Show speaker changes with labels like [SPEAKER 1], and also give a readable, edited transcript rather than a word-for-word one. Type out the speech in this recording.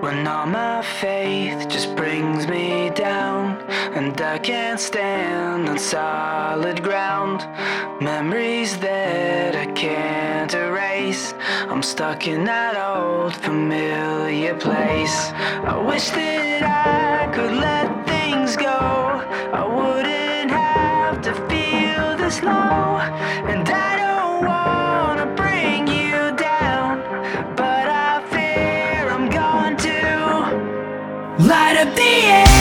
[SPEAKER 1] when all my faith just brings me down, and I can't stand on solid ground. Memories that I can't erase, I'm stuck in that old familiar place. I wish that I could let things go, I wouldn't have to feel this low. And I don't wanna bring you down, but I fear I'm going to light up the air.